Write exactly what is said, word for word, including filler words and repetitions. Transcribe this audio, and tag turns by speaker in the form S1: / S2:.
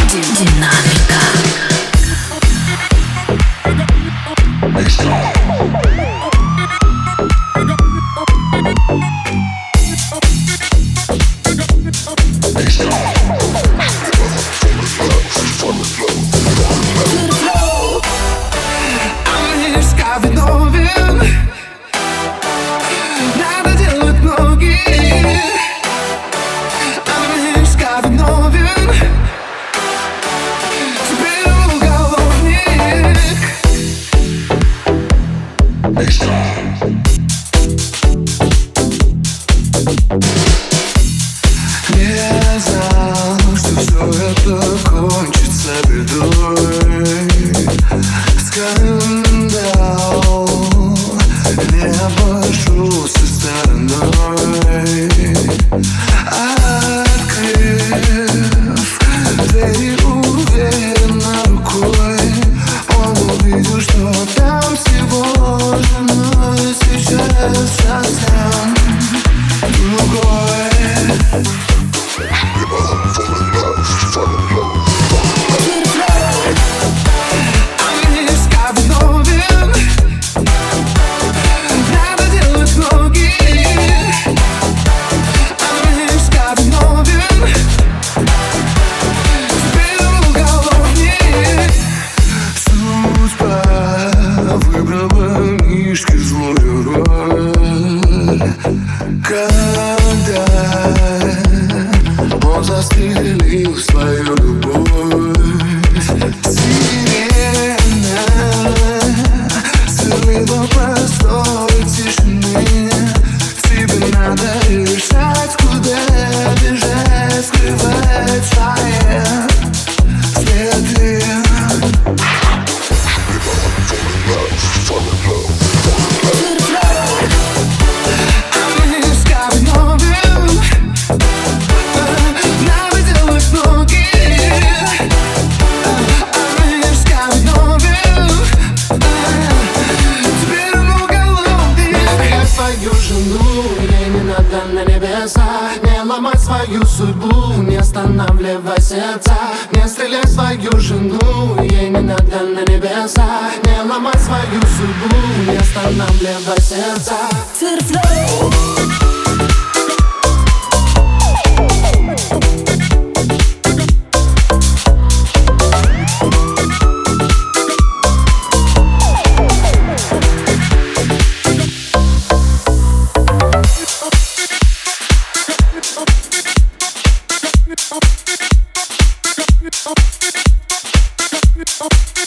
S1: Динамика.
S2: Не знал, что все это кончится бедой. Скандал, не обошелся стороной. Открыв двери уверенно рукой, он увидел, что там всего же, но сейчас совсем другое. Когда он застрелил свою любовь, сирена слыла простой тишины. Тебе надо решать, куда бежать, скрывать свои следы.
S3: На небеса, не ломай свою судьбу, не останавливай сердца, не стреляй свою жену, ей не надо на небеса, не ломай свою судьбу, не останавливай сердца.
S1: Oh.